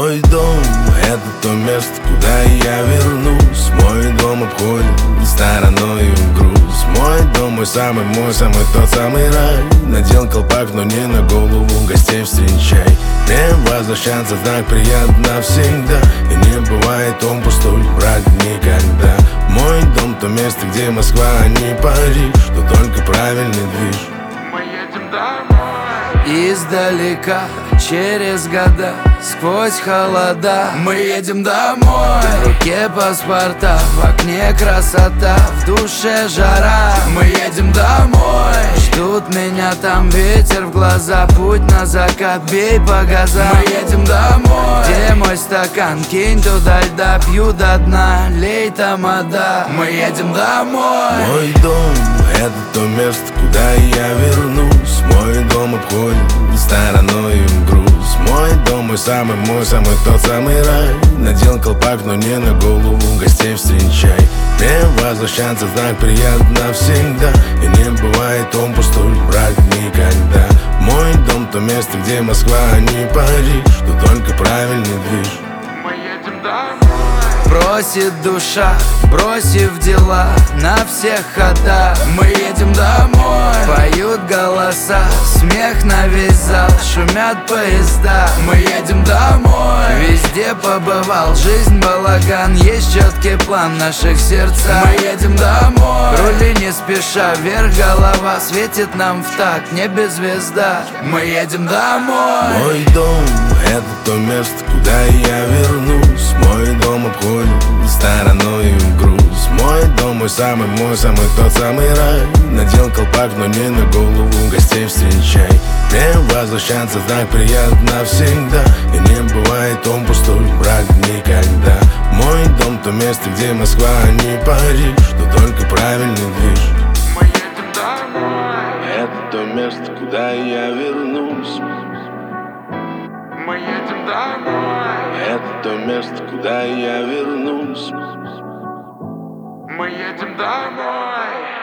Мой дом — это то место, куда я вернусь. Мой дом обходит стороною груз. Мой дом, мой самый тот самый рай. Надел колпак, но не на голову, гостей встречай. Не возвращаться так приятно всегда. И не бывает он пустой, брат, никогда. Мой дом — то место, где Москва, а не Париж. Что только правильный движ. Мы едем домой. Издалека, через года, сквозь холода мы едем домой. В руке паспорта, в окне красота, в душе жара. Мы едем домой. Ждут меня там, ветер в глаза, путь на закат, бей по газам. Мы едем домой. Где мой стакан, кинь туда льда, пью до дна, лей тамада. Мы едем домой. Мой дом — это то место, куда я вернусь. Мой дом обходит стороною груз. Мой дом, мой самый тот самый рай. Надел колпак, но не на голову, гостей встречай. Не возвращаться так приятно всегда. И не бывает он пустой, брат, никогда. Мой дом — то место, где Москва, а не Париж. Что только правильный движ. Мы едем домой. Просит душа, бросив дела на всех ходах. Мы едем домой. Поют голоса, смех на весь зал, шумят поезда. Мы едем домой. Везде побывал, жизнь балаган, есть четкий план в наших сердцах. Мы едем домой. Рули не спеша, вверх голова, светит нам в такт, небе звезда. Мы едем домой. Мой дом — это то место, куда я вернусь. Мой дом обходит стороною груз. Мой дом, мой самый тот самый рай. Надел колпак, но не на голову, гостей встречай. Не возвращаться так приятно всегда. И не бывает он пустой, брат, никогда. Мой дом — то место, где Москва, а не Париж. Что только правильный движ. Мы едем домой. Это то место, куда я вернусь. Мы едем домой. Это то место, куда я вернусь. Мы едем домой.